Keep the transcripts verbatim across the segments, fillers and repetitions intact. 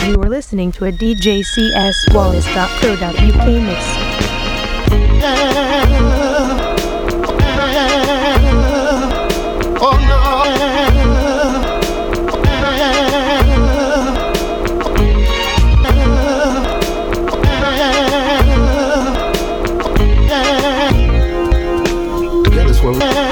You are listening to a D J C S Wallace dot co dot U K mix. Oh no. Yeah, that's what we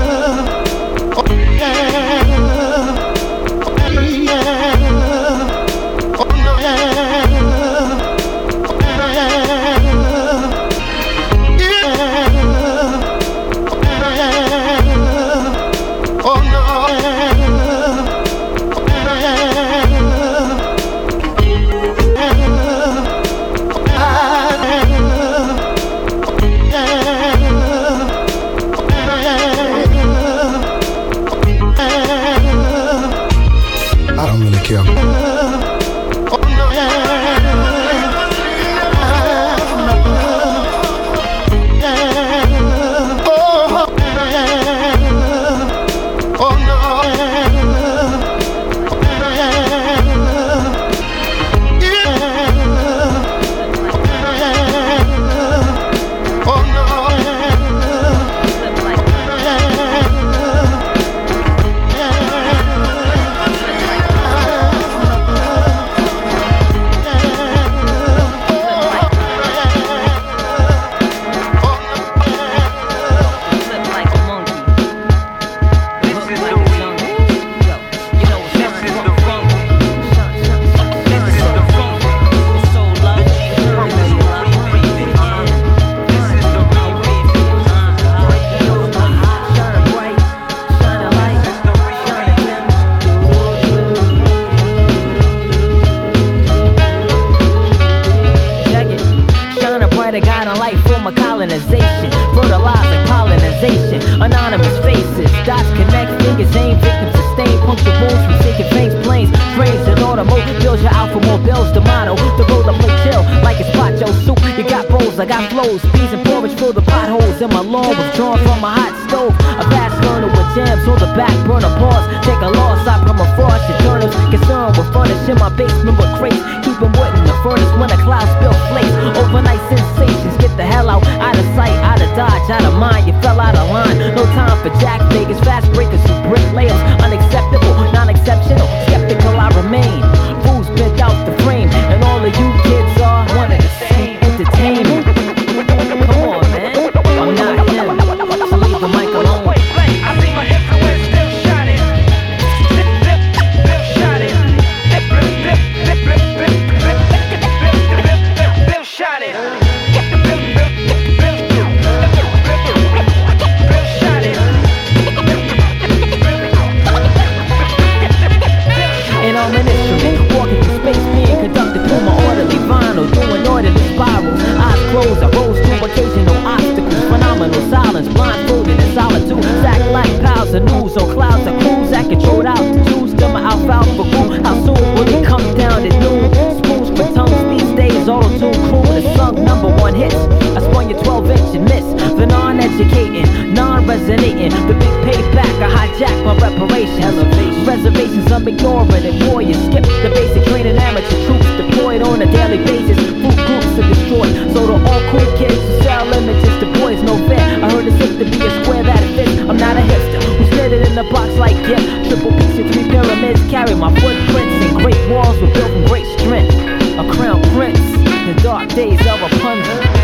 I got flows, peas and porridge fill the potholes in my lawn, withdrawn from my hot stove. A fast learner with jams on the back burner, pause. Take a loss, I permafrost your turners. Concerned with furnishing my basement with crates, keeping wood in the furnace when the clouds spill flakes. Overnight sensations, get the hell out, out of sight, out of dodge, out of mind. You fell out of line, no time for jack Vegas, fast breakers who brick layers. Unacceptable, non-exceptional, skeptical I remain. Fools bent out the frame, and all of you kids are one of the same. Entertainment. Come on, man. I'm not him. So leave the mic alone. I see my influence still shining. Still shining. Still shining. And I'm an instrument, walking through space, being conducted through my orderly vinyl, doing orderly spirals. Eyes closed, I rose to occasional obstacles. Phenomenal silence, blindfolded in solitude. Sack like piles of news on clouds of crews that controlled altitudes. Till my alfalfa grew. How soon will it come down at noon? Spoons for tongues these days, auto-tune crew. The sung number one hits. I spun your twelve inch and miss. The non-educating, non-resonating. The big payback, I hijack my reparations. Elevation. Reservations, I'm ignoring it. Warriors skip the basic training, amateur troops deployed on a daily basis. Food groups are destroyed. So to all cool kids who sell images to boys, no fair. I heard it's safe to be a square that it fits. I'm not a hipster who's knitted in a box like gift. Triple piece and three pyramids carry my footprints, and great walls were built from great strength. A crown prince, the dark days of a pundit.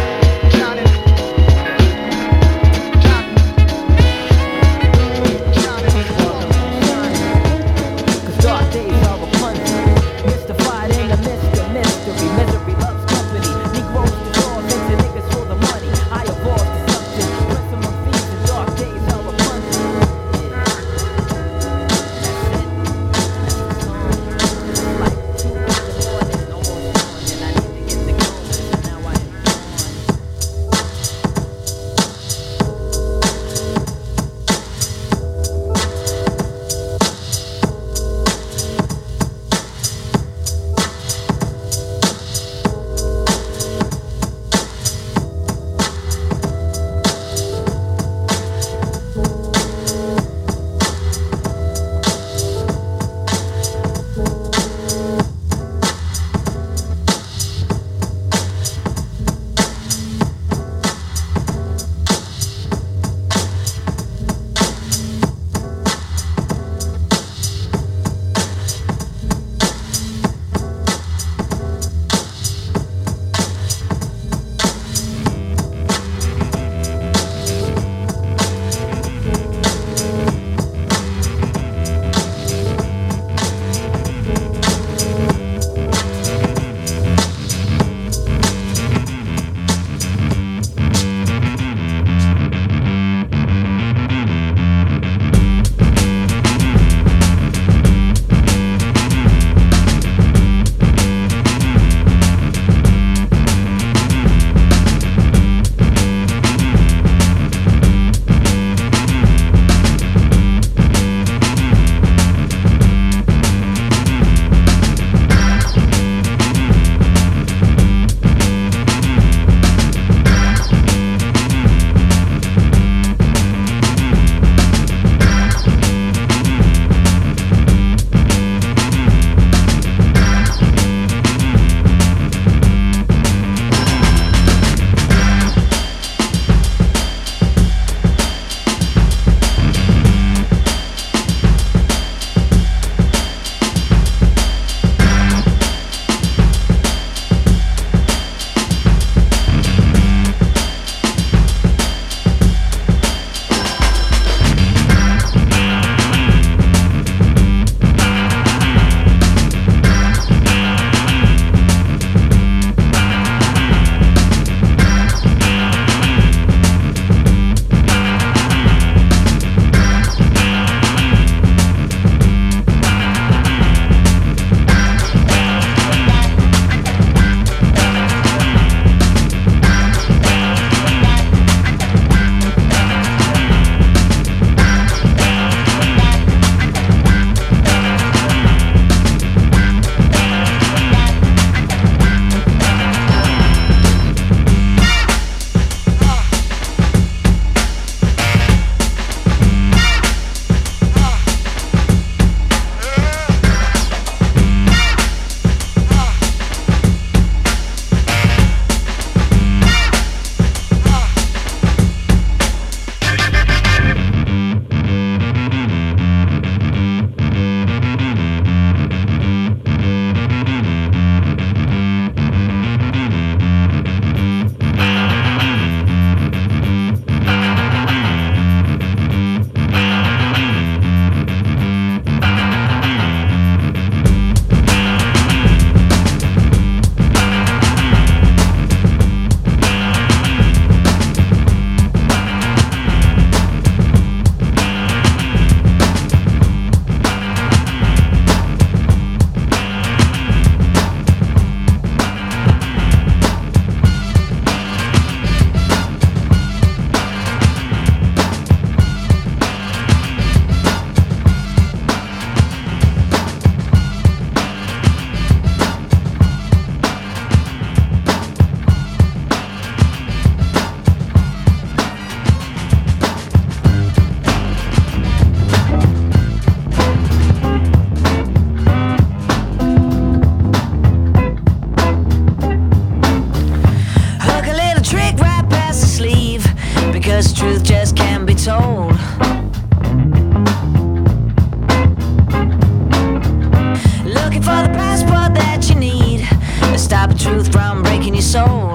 for the passport that you need to stop the truth from breaking your soul.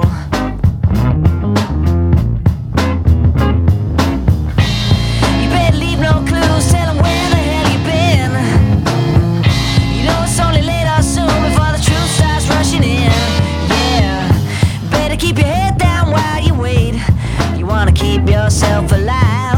You better leave no clues, tell them where the hell you been. You know it's only late or soon before the truth starts rushing in. Yeah, better keep your head down while you wait. You wanna keep yourself alive.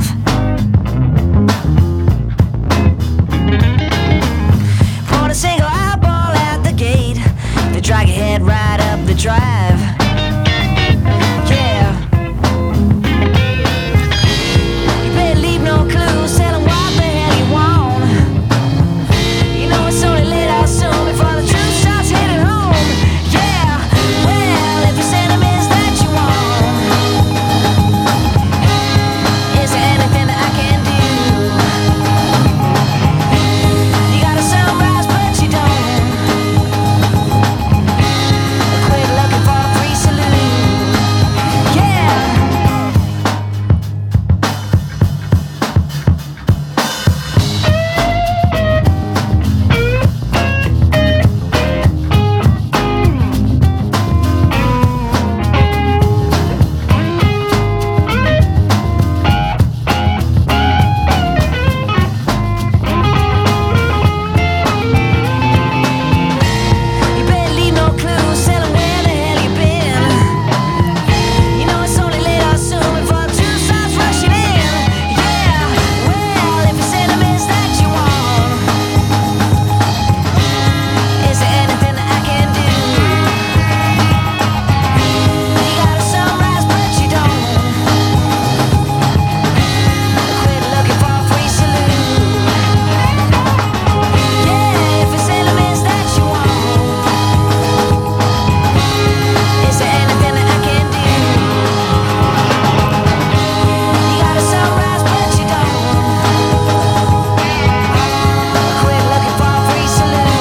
Pour a single eyeball at the gate, they drag your head right up the drive. Yeah, you better leave no clues, tell them what the hell you want. You know it's only late or soon before the truth starts hitting home. Yeah, well, if it's enemies that you want, is there anything that I can do? You got a sunrise but you don't. Quit looking for a free saloon. Yeah. You better leave no clues, tell them where the hell you been. You know it's only late or soon before the truth starts rushing in. Yeah, well, if it's enemies that you want, is there anything that I can do? You got a sunrise but you don't. Quit looking for a free saloon. Yeah, if it's enemies that you want, is there anything that I can do? You got a sunrise but you don't. Quit looking for a free saloon.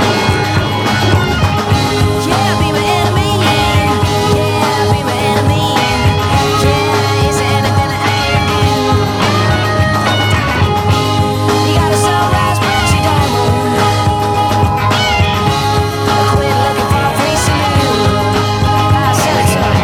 Yeah, be my enemy. Yeah, be my enemy. Yeah, is there anything that I can do? You got a sunrise but you don't. Quit looking for a free saloon. I said it so.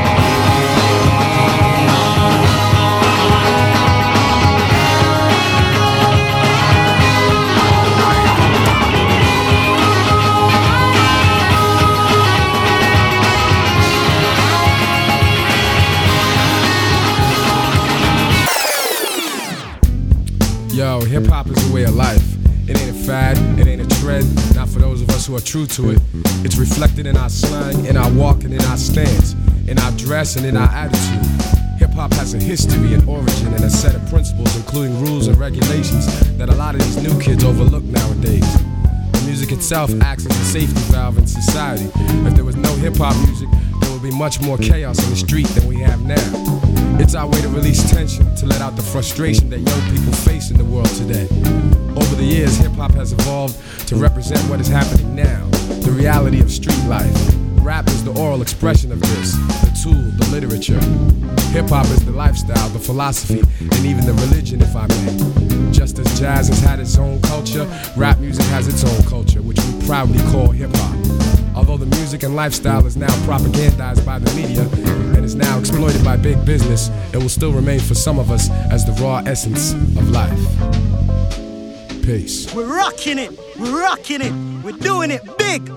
Yo, hip hop is a way of life. It ain't a fad, it ain't a trend, not for those of us who are true to it. It's reflected in our slang, in our walk, and in our stance, in our dress, and in our attitude. Hip hop has a history, an origin, and a set of principles, including rules and regulations that a lot of these new kids overlook nowadays. The music itself acts as a safety valve in society. If there was no hip hop music, there would be much more chaos in the street than we have now. It's our way to release tension, to let out the frustration that young people face in the world today. Over the years, hip-hop has evolved to represent what is happening now, the reality of street life. Rap is the oral expression of this, the tool, the literature. Hip-hop is the lifestyle, the philosophy, and even the religion, if I may. Just as jazz has had its own culture, rap music has its own culture, which we proudly call hip-hop. Although the music and lifestyle is now propagandized by the media and is now exploited by big business, it will still remain for some of us as the raw essence of life. Peace. We're rocking it, we're rocking it, we're doing it big.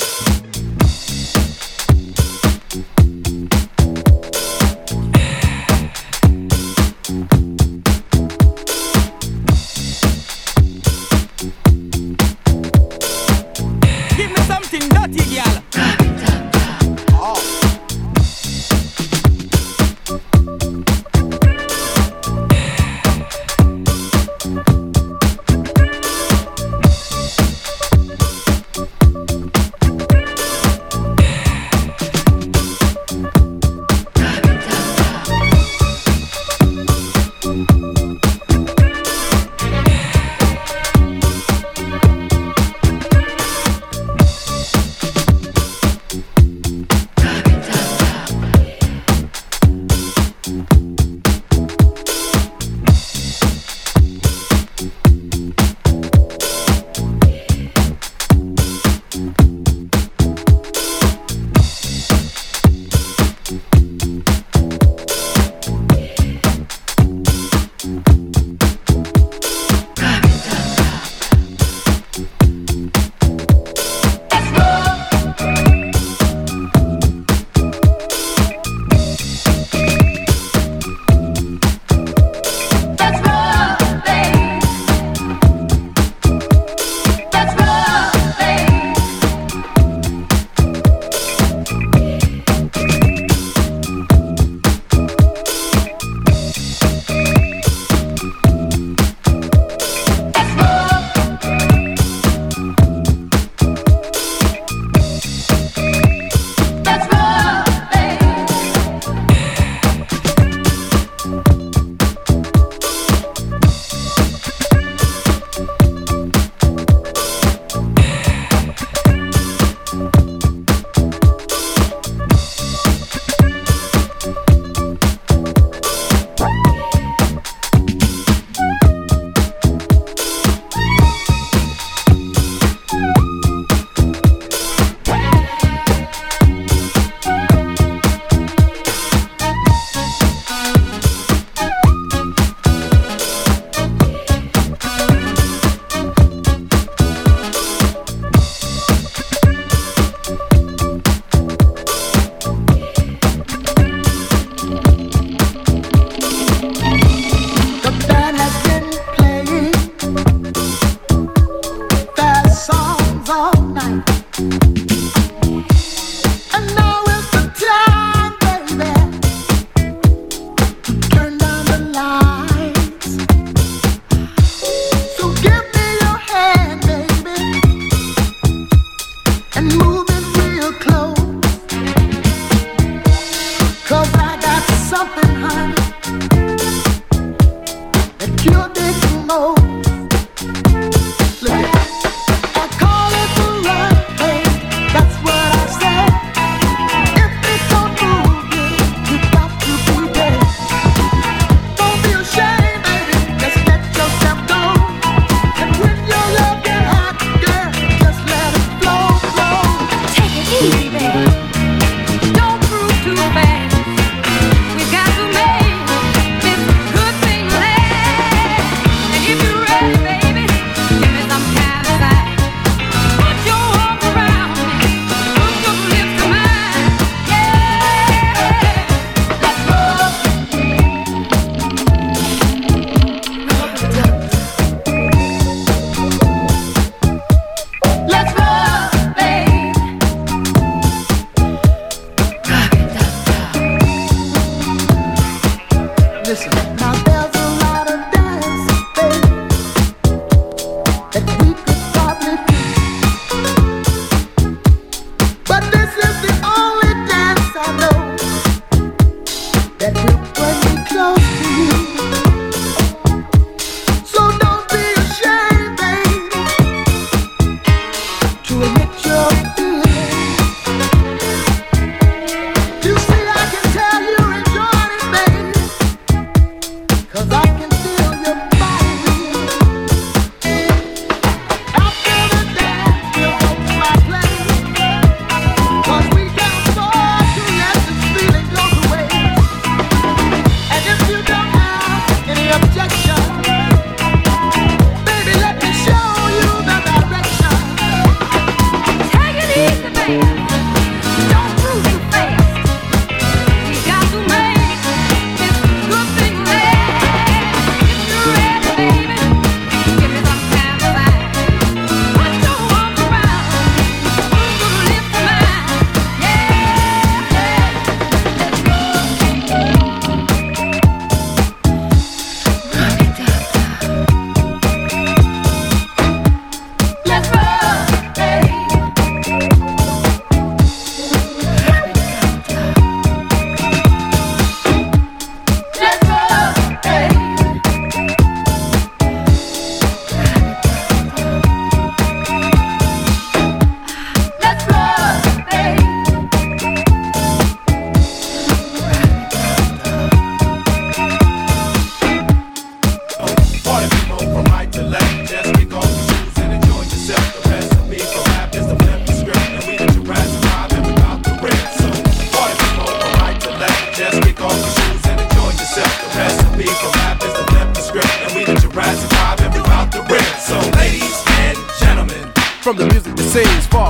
Give me something dirty, girl.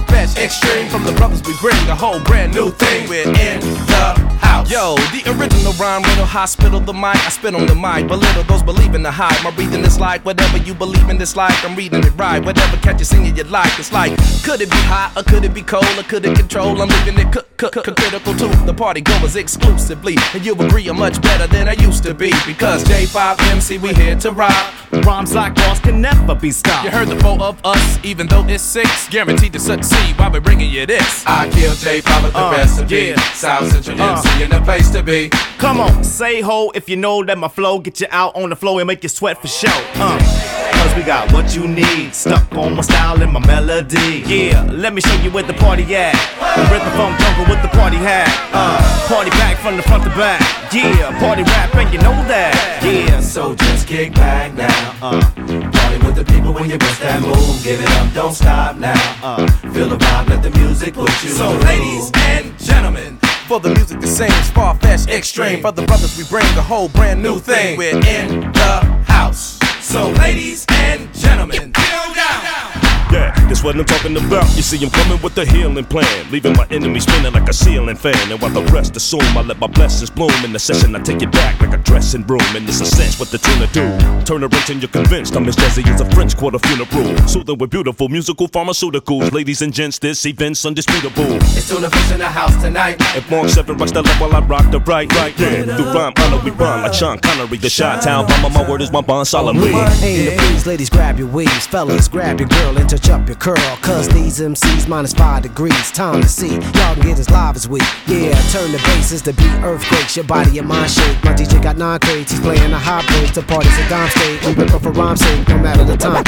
far-fetched, extreme. From the brothers we bring a whole brand new thing. We're in the house. Yo, the original rhyme riddle, hospital the mic. I spit on the mic, belittle those believe in the hype. My breathing is like whatever you believe in this like. I'm reading it right, whatever catch you singing you like. It's like, could it be hot or could it be cold or could it control? I'm leaving it c- c- c- critical to the party goers exclusively. And you agree I'm much better than I used to be. Because J five M C, we here to rock. Rhymes like boss can never be stopped. You heard the four of us, even though it's six. Guaranteed to succeed while we're bringing you this. I kill J five with the Uh, recipe. yeah. South Central Uh. M C in the place to be. Come on, say ho if you know that my flow get you out on the floor and make you sweat for show. Uh. Cause we got what you need, stuck on my style and my melody. Yeah, let me show you where the party at. The rhythm funk jungle with the party hat. Uh, party back from the front to back. Yeah, party rap and you know that. Yeah, So just kick back now. Uh, party with the people when you bust that move. Give it up, don't stop now. Uh, feel the vibe, let the music push you. So ladies and gentlemen, for the music that sings far-fetched, extreme. For the brothers we bring a whole brand new thing. We're in the house. So ladies and gentlemen, get down. Yeah, that's what I'm talking about. You see, I'm coming with a healing plan, leaving my enemy spinning like a ceiling fan. And while the rest assume, I let my blessings bloom. In the session, I take it back like a dressing room. And it's a sense what the tuna do. Turn a wrench and you're convinced I'm as jazzy as a French quarter funeral. Soothing with beautiful musical pharmaceuticals. Ladies and gents, this event's undisputable. It's Tuna Fish in the house tonight. If Mark seven rocks the left while I rock the right, right, yeah. Through rhyme, honor, we rhyme like Sean Connery. The Chi-Town bomber, my word is my bond solemnly. Aim to please, ladies, grab your weaves. Fellas, grab your girl and touch up your curl. Cause these M Cs minus five degrees. Time to see, y'all can get as live as we. Yeah, turn the basses to beat earthquakes. Your body and mind shake. My D J got nine crates. He's playing the high bridge. The party's a dime state. We rip up for rhyme sake, no matter the time.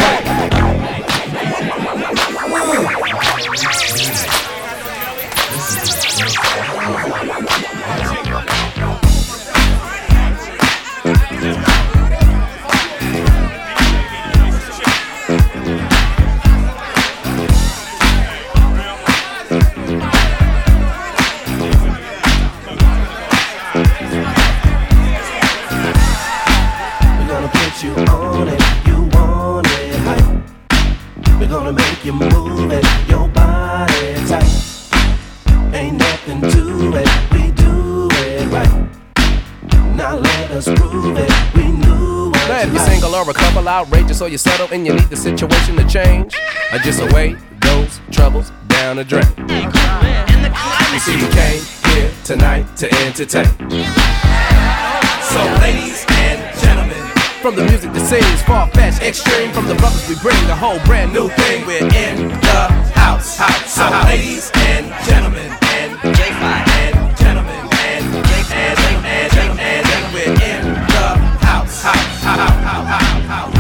You on it, you want it hype. We're gonna make you move it, your body tight. Ain't nothing to it, we do it right. Now let us prove it, we knew what now if you're single or a couple, outrageous or you settle and you need the situation to change, or just away those troubles down the drain. You see we came here tonight to entertain. So ladies and gentlemen, from the music that sings far-fetched, extreme. From the brothers we bring a whole brand new thing. We're in the house. house. So ladies and gentlemen, and J five and gentlemen, and J and and and and, and we're in the house. house. house. house. house. house.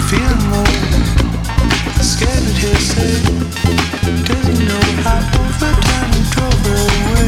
feeling low, scared that he'll say, doesn't know how over time we drove her away.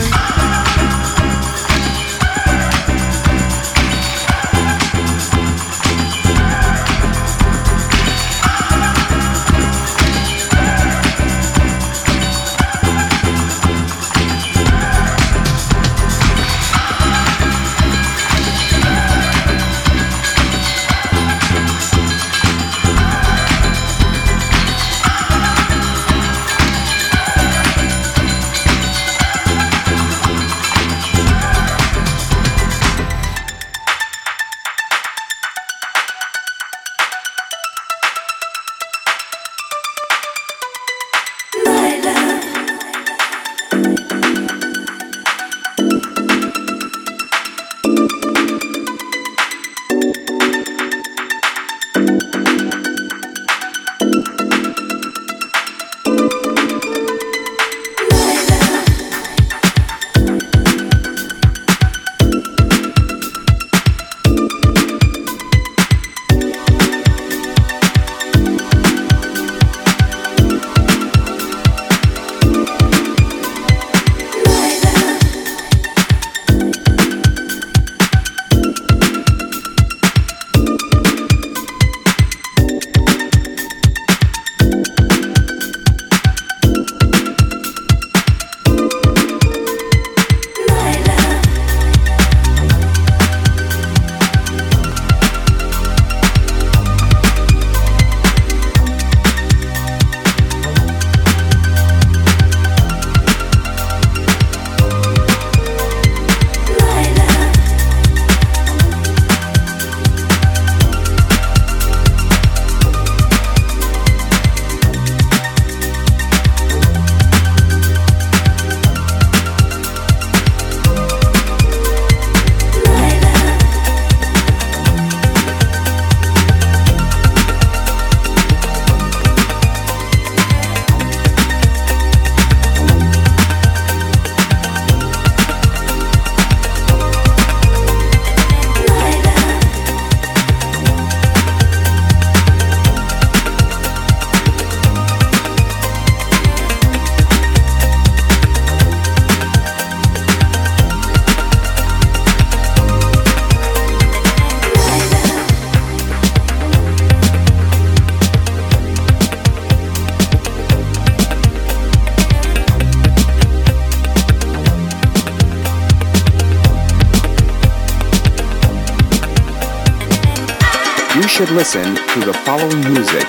You should listen to the following music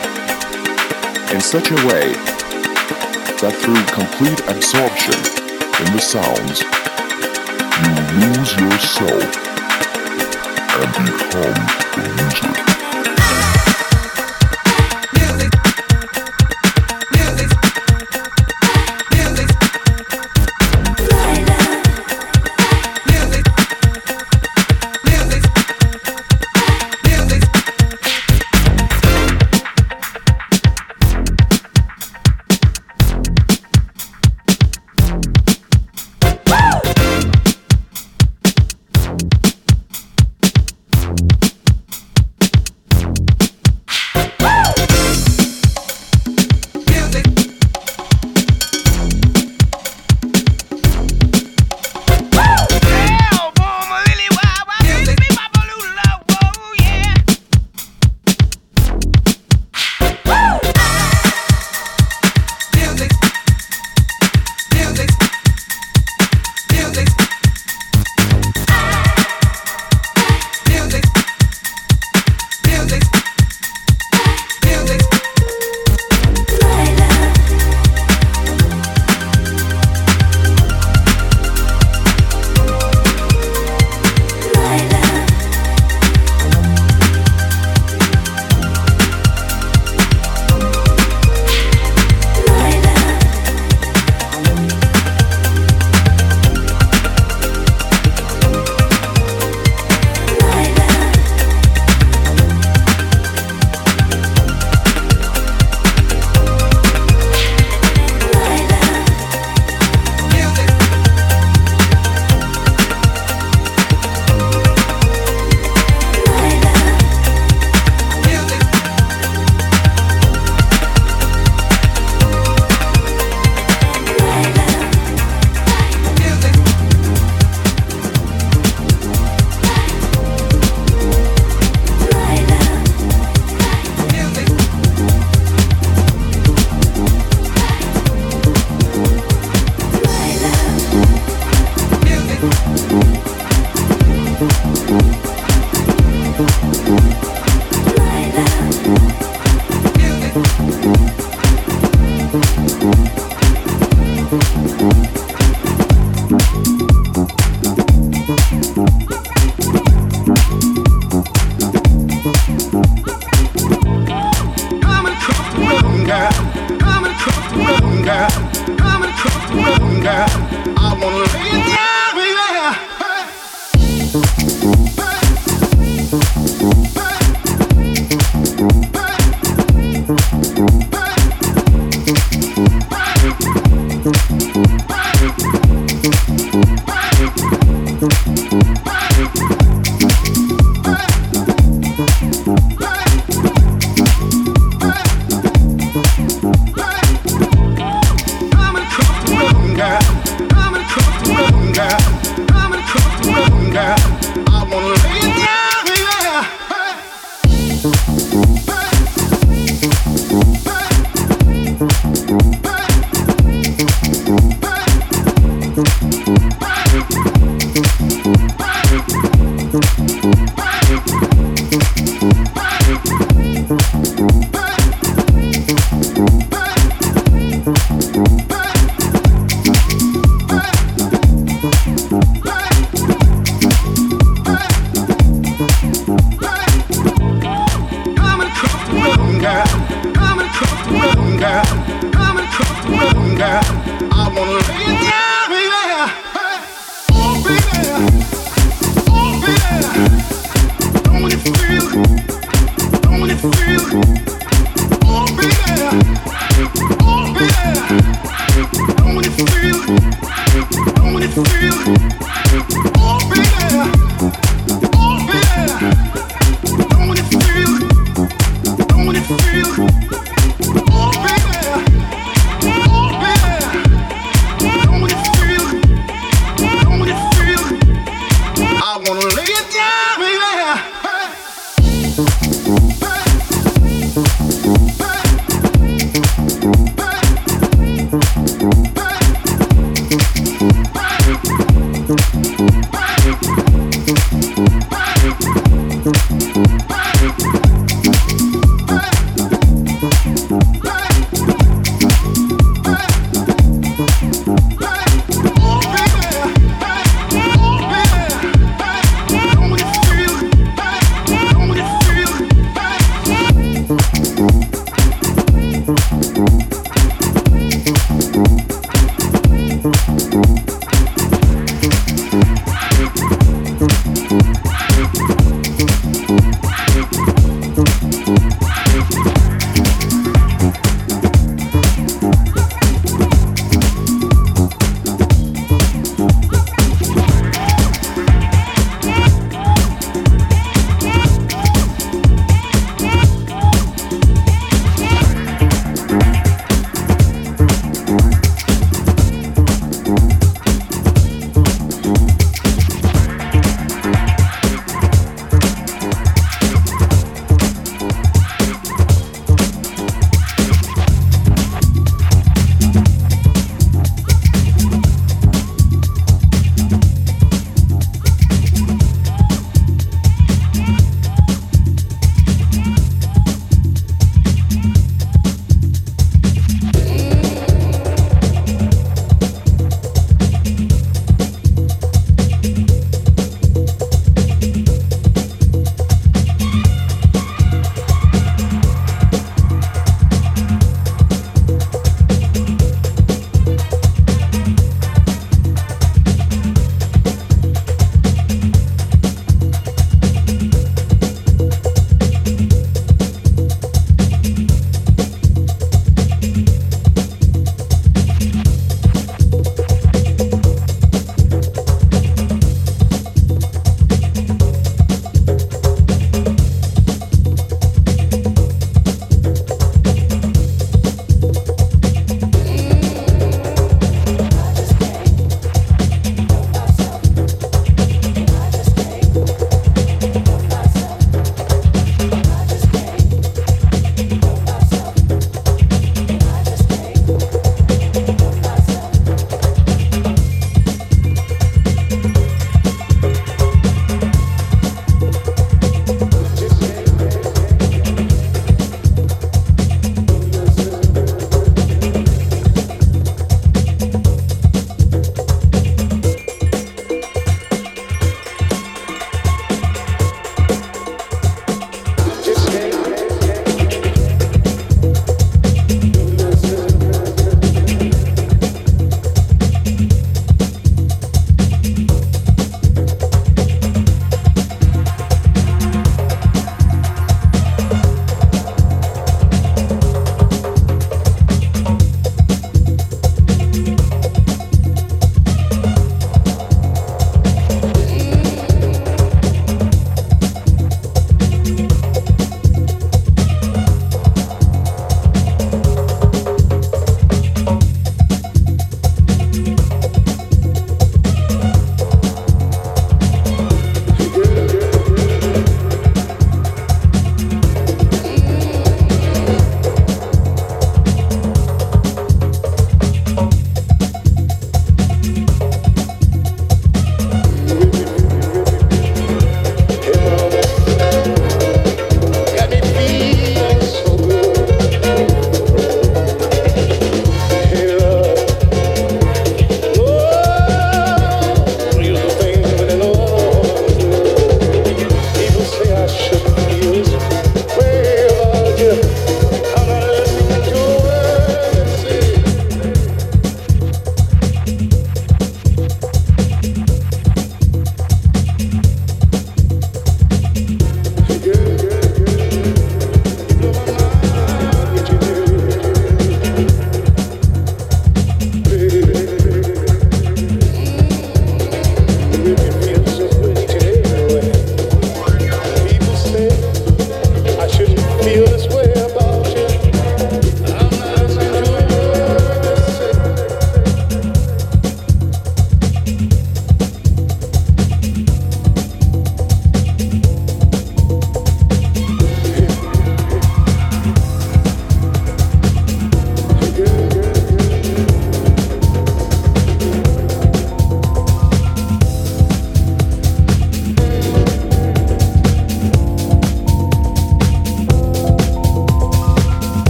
in such a way that through complete absorption in the sounds, you lose yourself and become the music.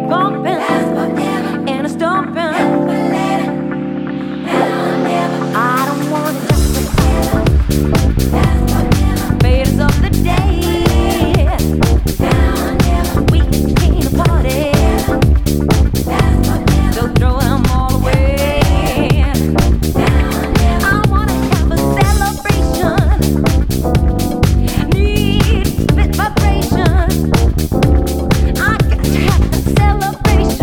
bumping and a stomping. I don't want it just to fades of the day. We can party, so throw them all away. I wanna have a celebration, need spit vibration. I got to have the celebration.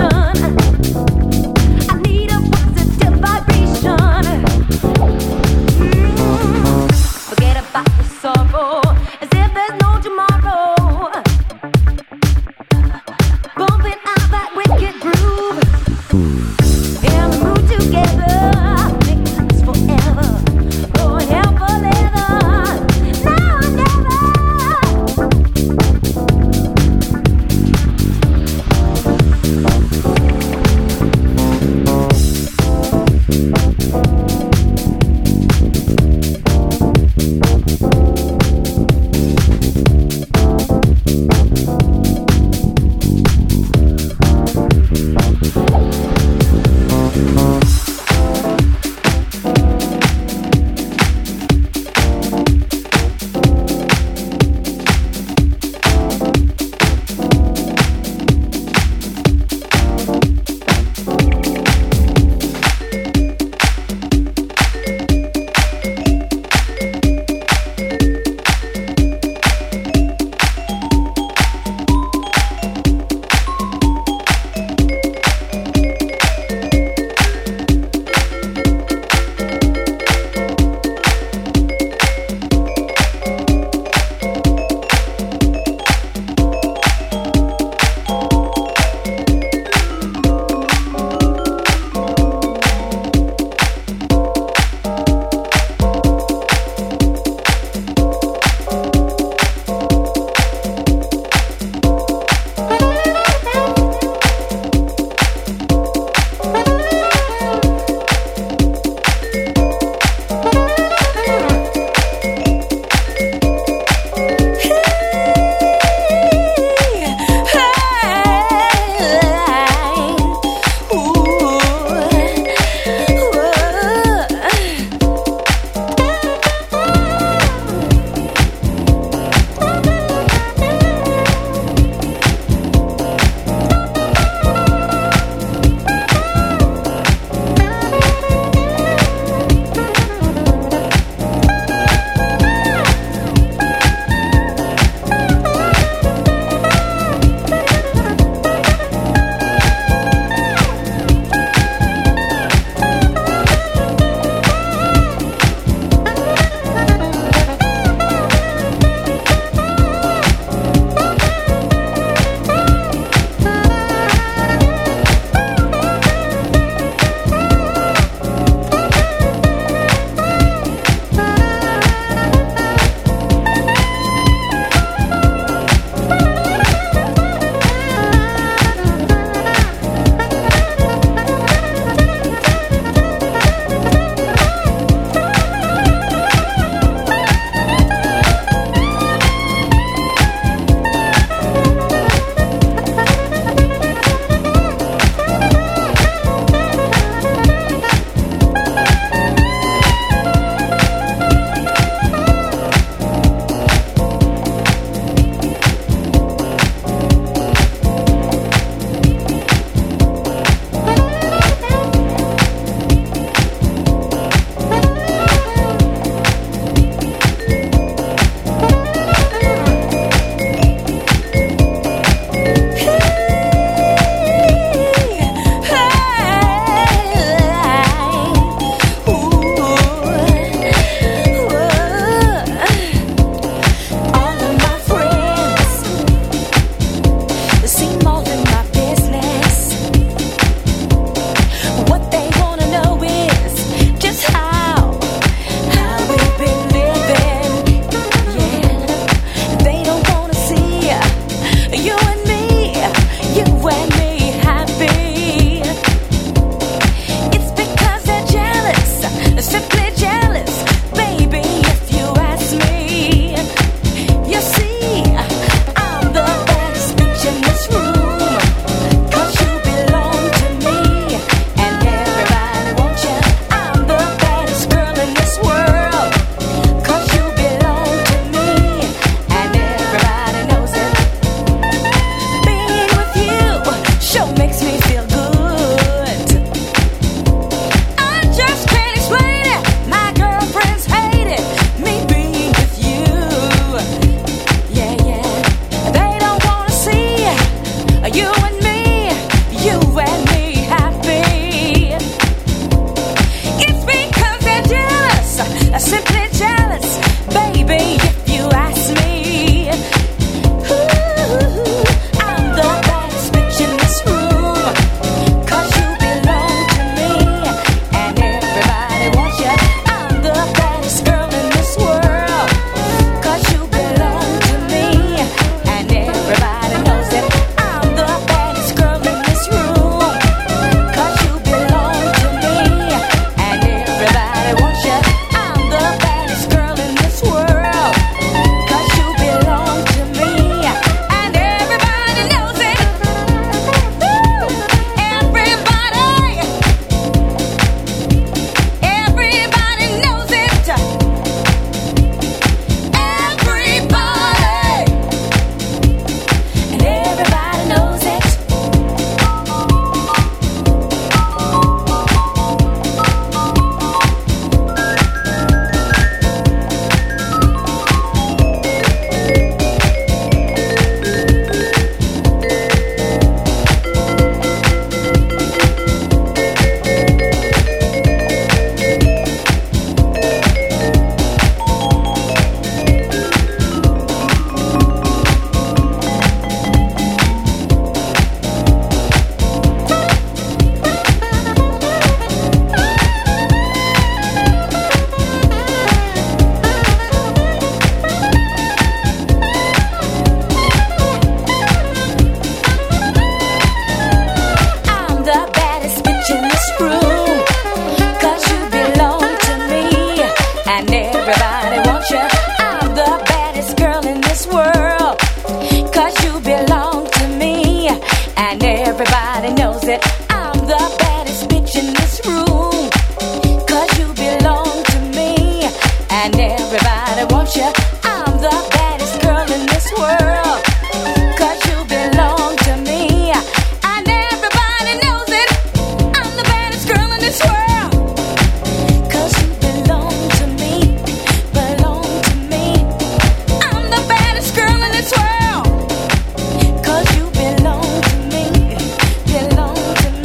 everybody wants you. I'm the baddest girl in this world. Cause you belong to me. And everybody knows that I'm the baddest bitch in this room. Cause you belong to me. And everybody wants you. I'm the baddest girl in this world. Cause you belong to me. And everybody knows it. I'm the baddest girl in this world. Cause you belong to me. Belong to me. I'm the baddest girl in this world. Cause you belong to me. Belong to me.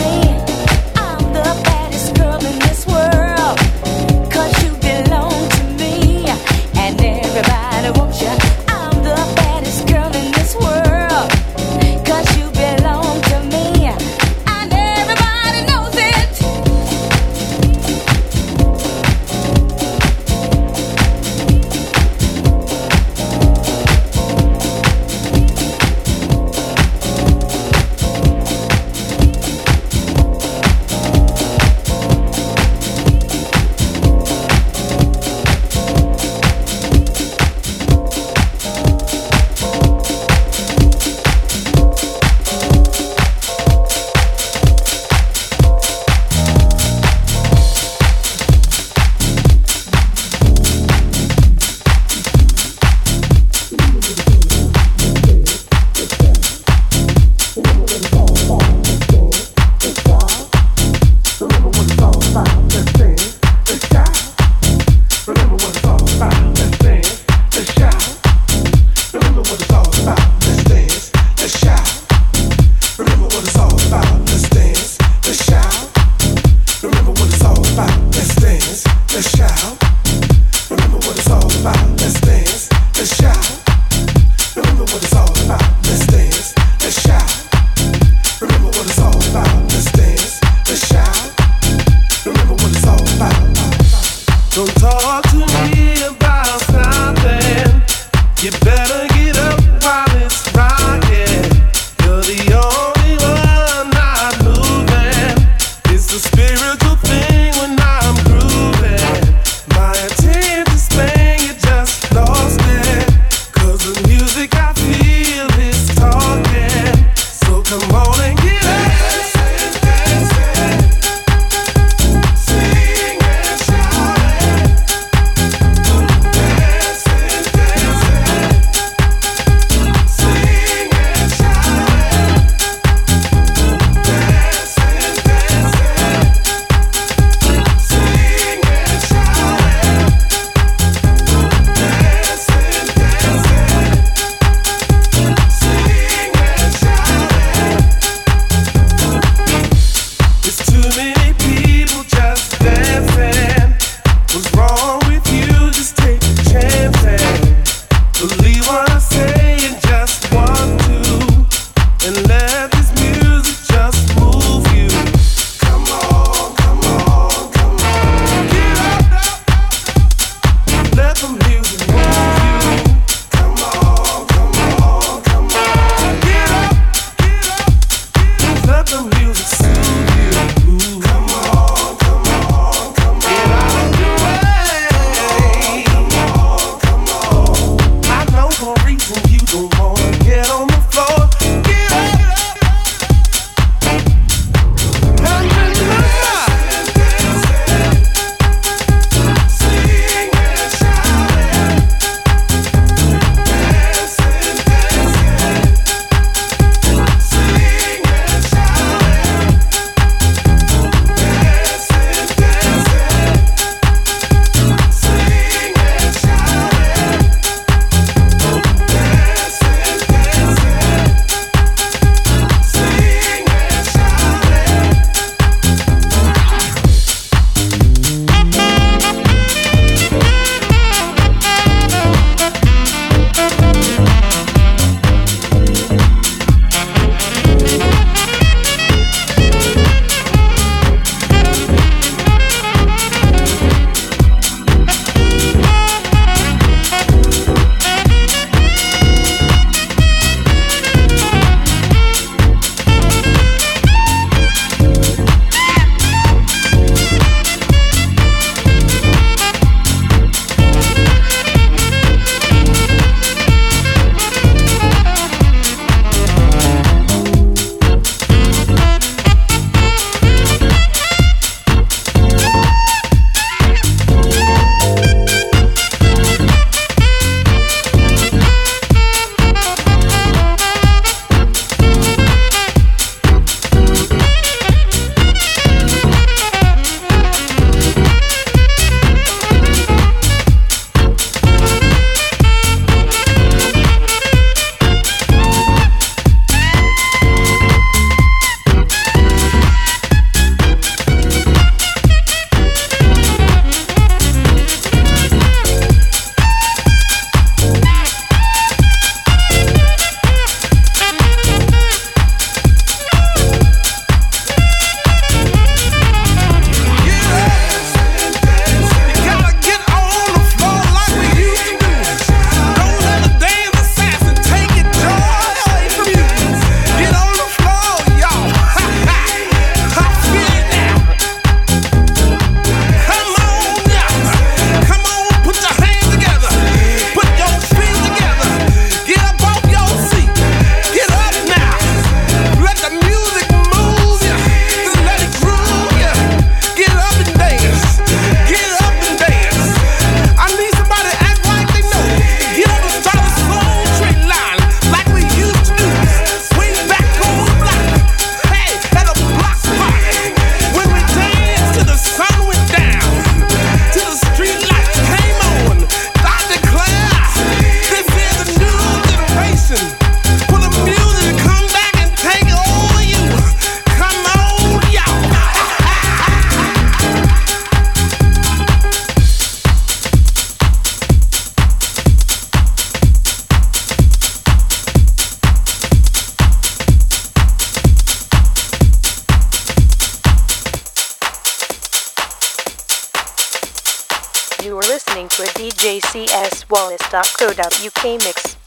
You are listening to a D J C S Wallace dot co dot U K mix.